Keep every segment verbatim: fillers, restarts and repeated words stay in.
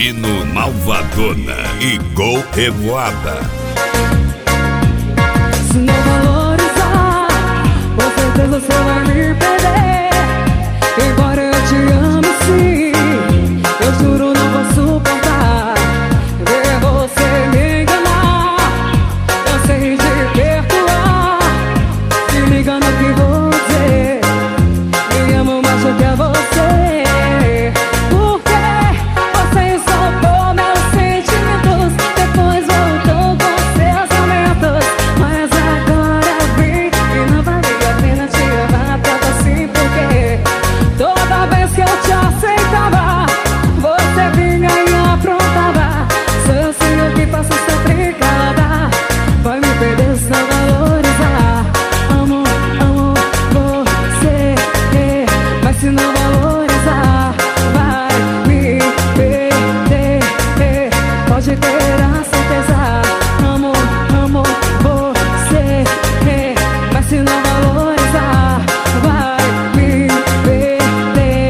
Viorino Malvadona e Gol Revoada. Se não valorizar, com certeza você vai me perder. Embora eu te ame sim, eu juro não vou suportar ver você me enganar. Eu sei de perdoar, se me engano que vou dizer, me amo mais do que você. Se não valorizar, vai me perder. Pode ter a certeza. Amo, amo você. Mas se não valorizar, vai me perder.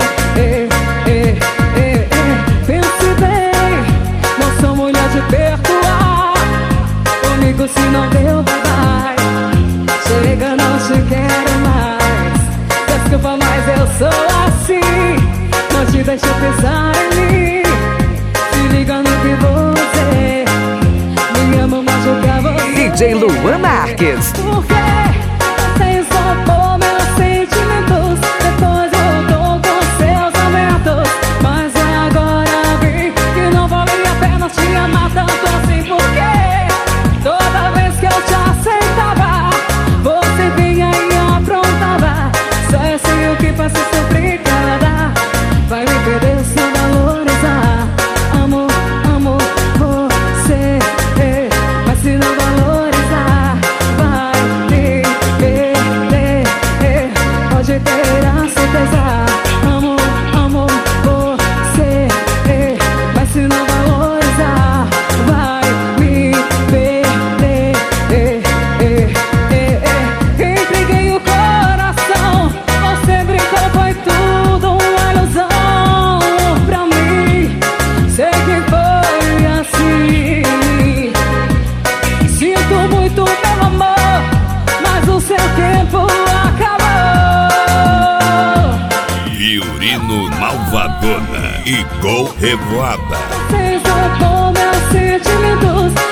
Pense bem, não sou mulher de perdoar. Comigo se não deu, vai. Chega, não te quero mais. Desculpa, mas eu sou assim, não te deixo pensar em mim. Se liga no que você me ama mais do que a você. D J Luan Marques. Porque você isolou meus sentimentos, depois voltou com seus aumentos. Mas agora vi que não valia a pena te amar tanto assim. Porque toda vez que eu te aceitava, você vinha e aprontava. Só eu sei o que faço sempre cada. Vai me perder se não valorizar. Amo, amo você. Mas se não valorizar, vai me perder. Pode ter a certeza. Amo, amo você. Mas se não valorizar, vai me perder. Entreguei o coração, você brincou, foi tudo uma ilusão pra mim. Sei que foi assim. Sinto muito, meu amor, mas o seu tempo acabou. Viorino Malvadona e Gol Revoada. Você isolou meus sentimentos,